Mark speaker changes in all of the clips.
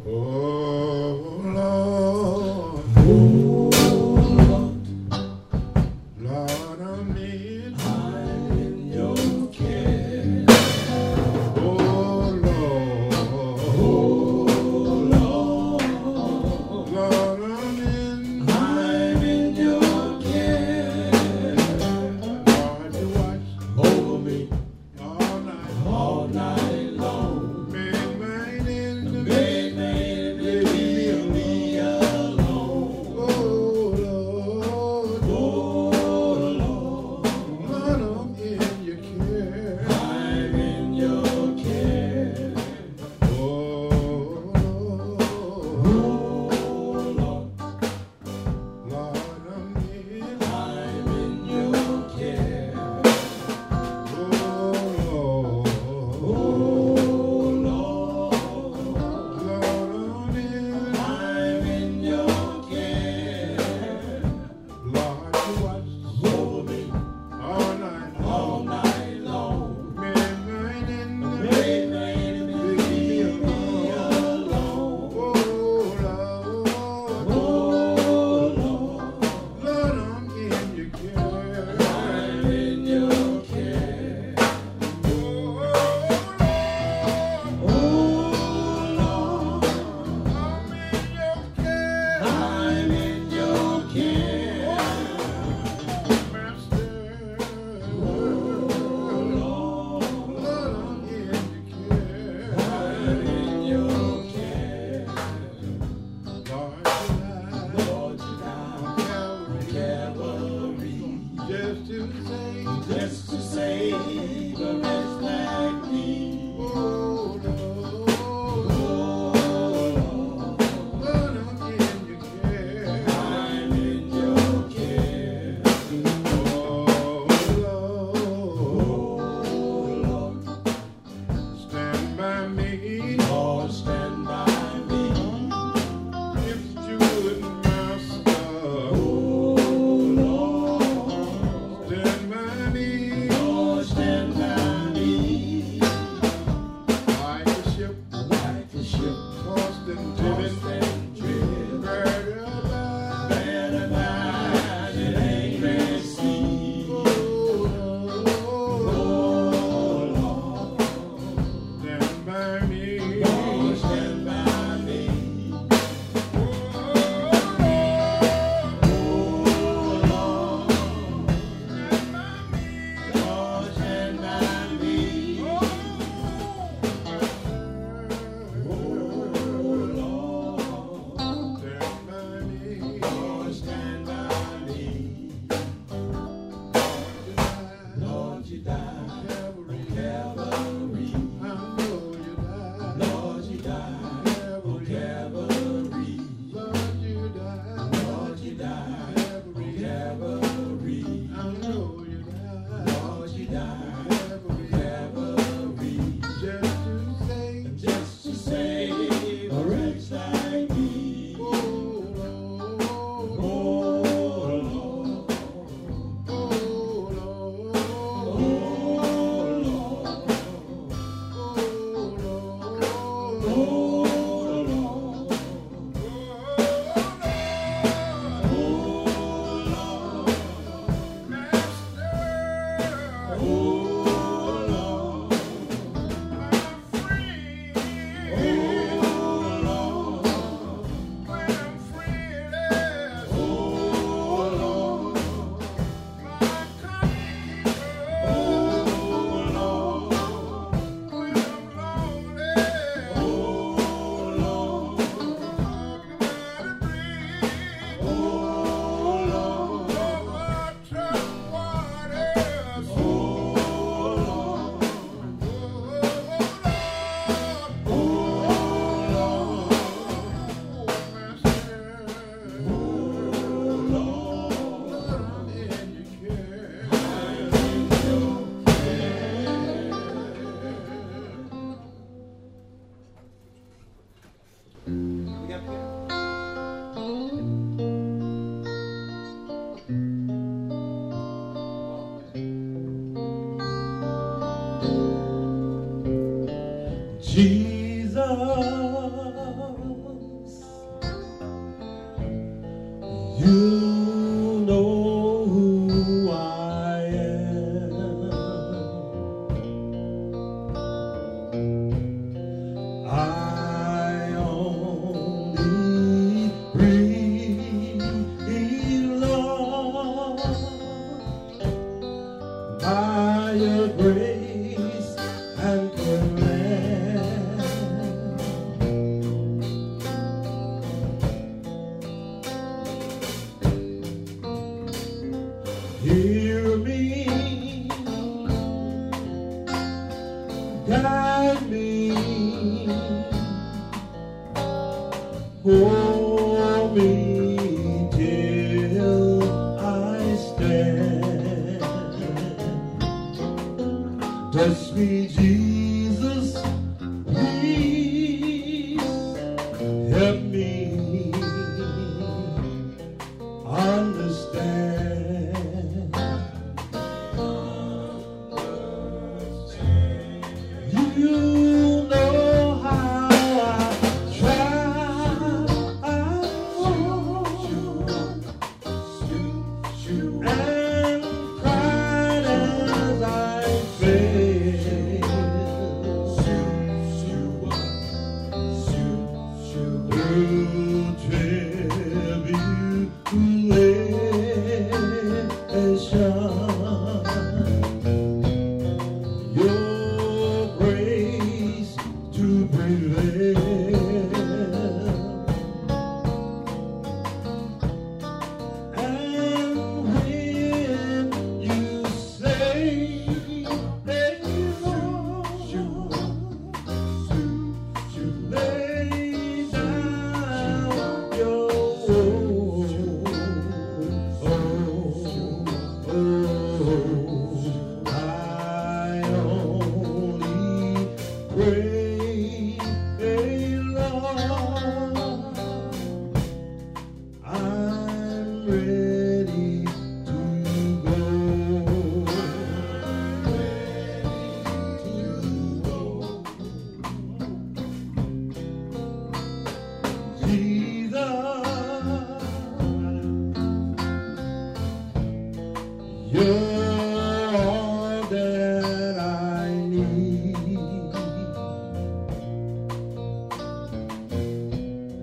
Speaker 1: Oh, Lord. Lord, I'm in your care. Oh, Lord. Lord, I'm in your care. Lord, you watch over me all night long. Make mine enemy leave me alone. Oh, Lord. Lord, I'm in your care. I'm in your care. Oh, Lord. Lord, I'm in your care. Oh, Lord. Lord, I'm in your care. Lord, you watch over me all night long. Midnight and leave me alone. Oh, Lord. Lord, I'm in your care. I'm in your care. I'm in your care. Master. Lord, I'm in your care. Lord, you died on Calvary. Just to save a wretch like me. Oh, Lord, I'm in your care. I'm in your care. Oh, Lord, stand by me. Lord, stand by me. If you would, Master. Oh, Lord, stand by me. Lord, stand by me. Like a ship, tossed and driven, better by the angry sea. Oh, Lord, stand by me. Lord, stand by me. Lord, stand by me. Lord, stand by me. Lord, you died on Calvary. I know you died. Lord, you died on Calvary. Lord, you died. Lord, you died on Calvary. I know you died. Lord, you died on Calvary. Just to save a wretch like me. Oh, Lord. Oh, Lord. Jesus, Hold me till I stand. Touch me, Jesus, please help me understand. You know how I try and cried as I fail. Your grace to prevail, and when you say that you lay down your I only pray, Lord, I'm ready to go. Jesus, you're all that I need.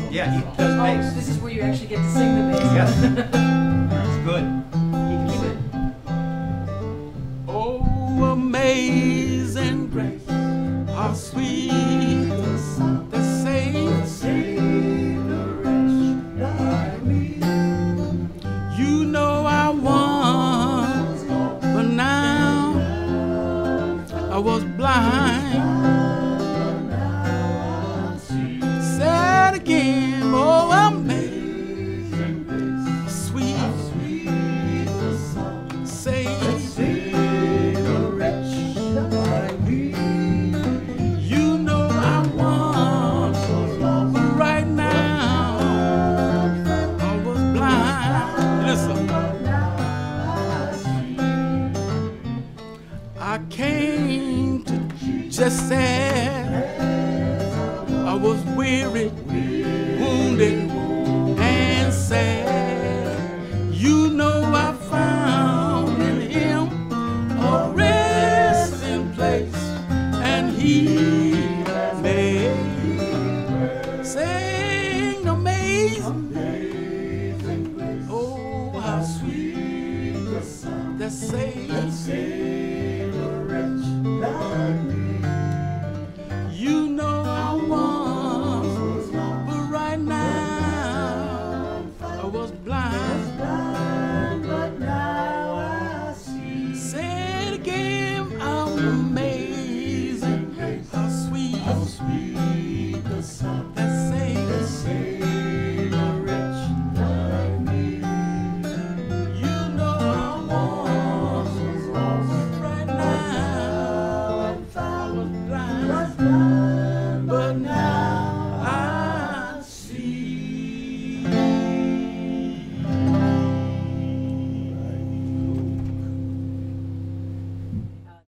Speaker 2: Yeah, he does bass.
Speaker 3: This is where you actually get to sing the bass.
Speaker 2: Yes. It's good. He can sing.
Speaker 1: Oh, amazing grace, how sweet the saved a wretch like me. You know I once, but now I was blind. Said again, oh, amazing grace, sweet, saved a wretch like me. You know I once was lost, but right now I was blind. Listen, I came to just say I was weary, wounded, and sad.